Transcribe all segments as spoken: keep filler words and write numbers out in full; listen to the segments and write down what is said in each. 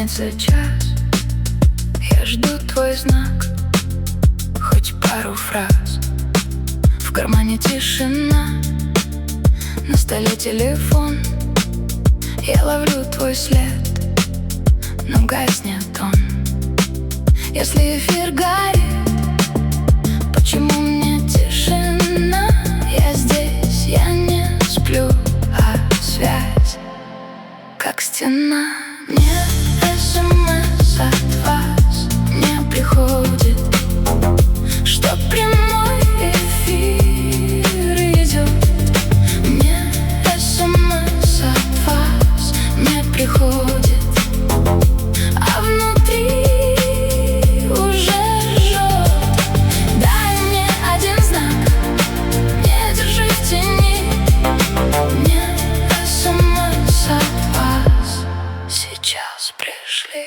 тянется час, я жду твой знак, хоть пару фраз. В кармане тишина, на столе телефон. Я ловлю твой след, но гаснет он. Если эфир горит, почему мне тишина? Я здесь, я не сплю, а связь как стена. Мне смс от вас не приходит, что прямой эфир идет. Мне смс от вас не приходит, а внутри уже жжет. Дай мне один знак, не держи в тени. Мне смс от вас сейчас пришли.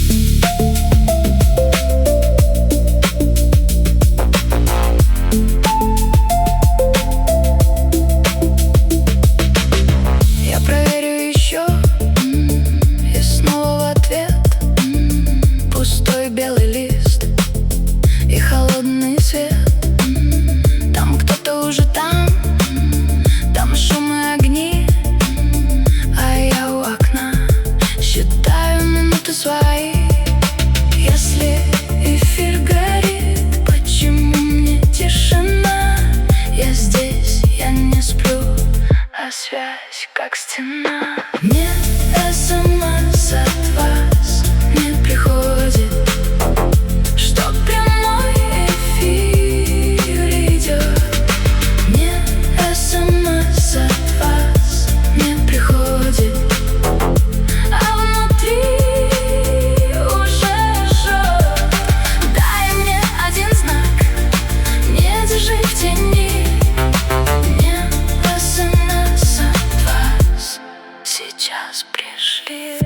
Я проверю еще, и снова в ответ пустой белый лист и холодный свет. Там кто-то уже там, там шум и огни, а я у окна считаю минуты свои. Если эфир горит, почему мне тишина? Я здесь, я не сплю, а связь как стена. Мне смс от вас не приходит, что прямой эфир идет. Мне смс от вас не приходит, а внутри уже жжет. Дай мне один знак, не держи в тени. Мне смс от вас сейчас пришли.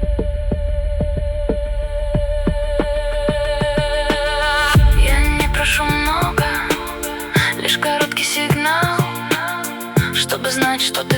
Я не прошу много, лишь короткий сигнал, чтобы знать, что ты